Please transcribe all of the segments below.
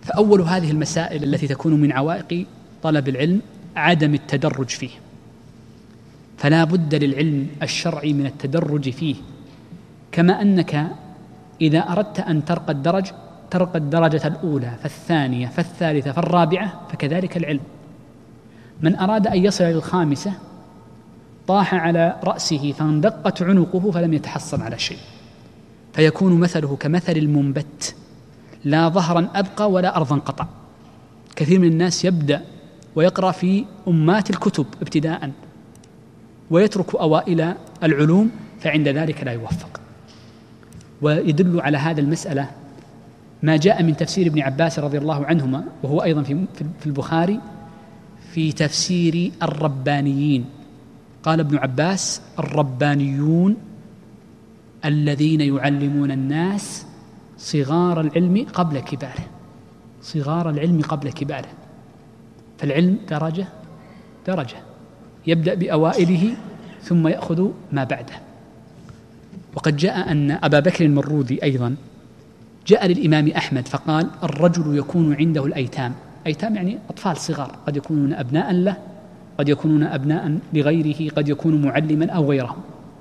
فأول هذه المسائل التي تكون من عوائق طلب العلم عدم التدرج فيه، فلا بد للعلم الشرعي من التدرج فيه، كما أنك إذا أردت أن ترقى الدرجة الأولى فالثانية فالثالثة فالرابعة، فكذلك العلم. من أراد أن يصل للخامسة طاح على رأسه فاندقت عنقه فلم يتحصل على شيء، فيكون مثله كمثل المنبت، لا ظهرا أبقى ولا أرضا قطع. كثير من الناس يبدأ ويقرأ في أمات الكتب ابتداء ويترك أوائل العلوم، فعند ذلك لا يوفق. ويدل على هذا المسألة ما جاء من تفسير ابن عباس رضي الله عنهما، وهو أيضا في البخاري في تفسير الربانيين. قال ابن عباس: الربانيون الذين يعلمون الناس صغار العلم قبل كباره. صغار العلم قبل كباره. فالعلم درجة يبدأ بأوائله ثم يأخذ ما بعده. وقد جاء أن أبا بكر المروذي أيضا جاء للإمام أحمد فقال: الرجل يكون عنده الأيتام. أيتام يعني أطفال صغار، قد يكونون أبناء له، قد يكونون أبناء لغيره، قد يكون معلما أو غيره.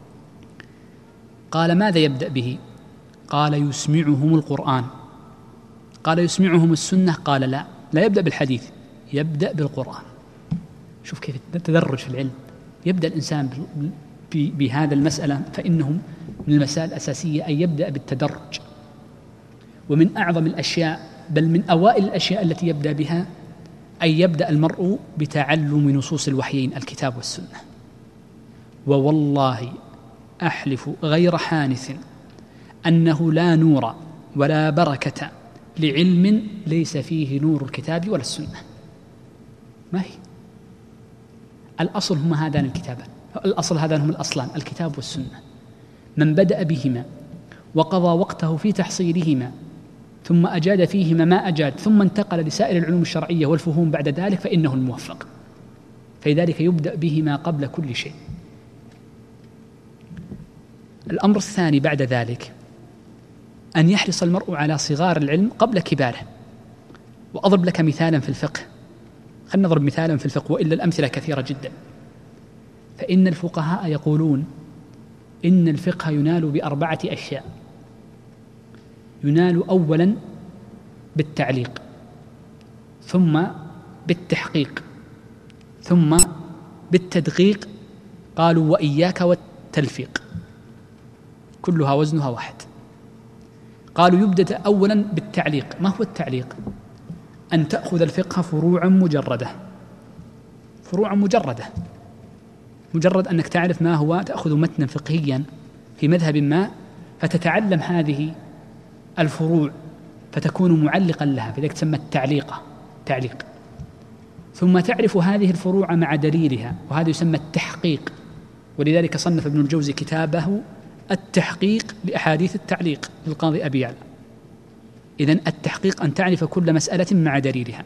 قال: ماذا يبدأ به؟ قال: يسمعهم القرآن. قال: يسمعهم السنة؟ قال: لا يبدأ بالحديث، يبدأ بالقرآن. شوف كيف التدرج في العلم. يبدأ الإنسان بهذا المسألة، فإنه من المسائل الأساسية أن يبدأ بالتدرج. ومن أعظم الأشياء، بل من أوائل الأشياء التي يبدأ بها، أن يبدأ المرء بتعلم نصوص الوحيين الكتاب والسنة. ووالله أحلف غير حانث أنه لا نور ولا بركة لعلم ليس فيه نور الكتاب ولا السنة. ما هي؟ الأصل هما هذان الكتابان، الأصل هذان هم الأصلان، الكتاب والسنة. من بدأ بهما وقضى وقته في تحصيلهما ثم أجاد فيهما ما أجاد ثم انتقل لسائر العلوم الشرعية والفهوم بعد ذلك، فإنه الموفق. فلذلك يبدأ بهما قبل كل شيء. الأمر الثاني بعد ذلك أن يحرص المرء على صغار العلم قبل كباره. وأضرب لك مثالا في الفقه. خلنا نضرب مثالا في الفقه، وإلا الأمثلة كثيرة جدا. فإن الفقهاء يقولون إن الفقه ينال ب4 أشياء. ينال أولا بالتعليق، ثم بالتحقيق، ثم بالتدقيق. قالوا: وإياك والتلفيق، كلها وزنها واحد. قالوا: يبدأ أولا بالتعليق. ما هو التعليق؟ أن تأخذ الفقه فروعا مجردة، فروعا مجردة، مجرد أنك تعرف ما هو، تأخذ متنا فقهيا في مذهب ما فتتعلم هذه الفروع فتكون معلقا لها، فذلك تسمى تعليق. ثم تعرف هذه الفروع مع دليلها، وهذا يسمى التحقيق. ولذلك صنف ابن الجوزي كتابه التحقيق لأحاديث التعليق للقاضي أبي يعلى. إذن التحقيق أن تعرف كل مسألة مع دليلها.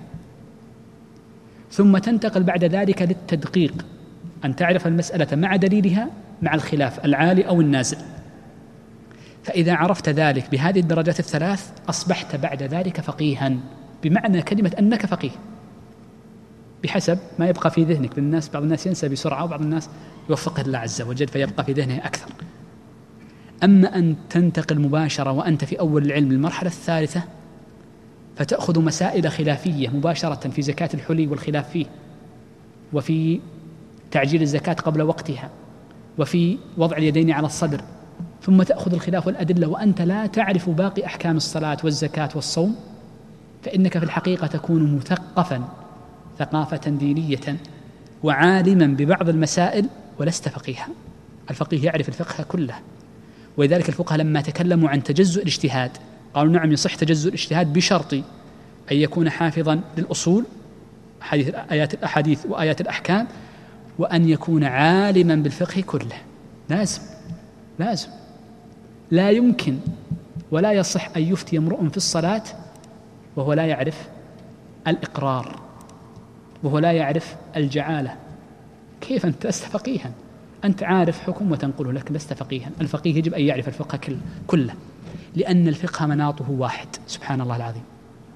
ثم تنتقل بعد ذلك للتدقيق، أن تعرف المسألة مع دليلها مع الخلاف العالي أو النازل. فإذا عرفت ذلك بهذه الدرجات الثلاث أصبحت بعد ذلك فقيها، بمعنى كلمة أنك فقيه، بحسب ما يبقى في ذهنك. بعض الناس ينسى بسرعة، وبعض الناس يوفقه الله عز وجل فيبقى في ذهنه أكثر. أما أن تنتقل مباشرة وأنت في أول العلم المرحلة الثالثة، فتأخذ مسائل خلافية مباشرة في زكاة الحلي والخلاف فيه، وفي تعجيل الزكاة قبل وقتها، وفي وضع اليدين على الصدر، ثم تأخذ الخلاف والأدلة وأنت لا تعرف باقي أحكام الصلاة والزكاة والصوم، فإنك في الحقيقة تكون مثقفا ثقافة دينية وعالما ببعض المسائل ولست فقيها. الفقيه يعرف الفقه كله. ولذلك الفقهاء لما تكلموا عن تجزؤ الاجتهاد قالوا: نعم، يصح تجزؤ الاجتهاد بشرط أن يكون حافظا للأصول، آيات الأحاديث وآيات الأحكام، وأن يكون عالما بالفقه كله. لازم لا يمكن ولا يصح أن يفتي امرؤ في الصلاة وهو لا يعرف الإقرار، وهو لا يعرف الجعالة. كيف أنت لست فقيها؟ أنت عارف حكم وتنقله، لك لست فقيها. الفقيه يجب أن يعرف الفقه كله، لأن الفقه مناطه واحد، سبحان الله العظيم.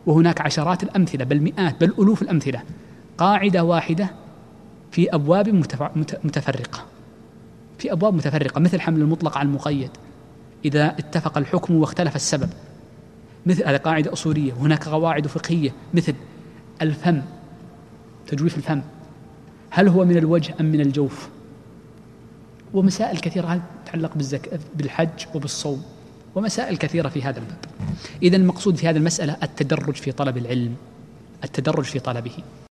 وهناك عشرات الأمثلة بل مئات بل ألوف الأمثلة. قاعدة واحدة في أبواب متفرقة، في أبواب متفرقة، مثل حمل المطلق على المقيد إذا اتفق الحكم واختلف السبب، مثل هذه قاعدة أصولية. وهناك قواعد فقهية مثل الفم، تجويف الفم، هل هو من الوجه أم من الجوف؟ ومسائل كثيرة هل تتعلق بالحج وبالصوم، ومسائل كثيرة في هذا الباب. إذن المقصود في هذه المسألة التدرج في طلب العلم، التدرج في طلبه.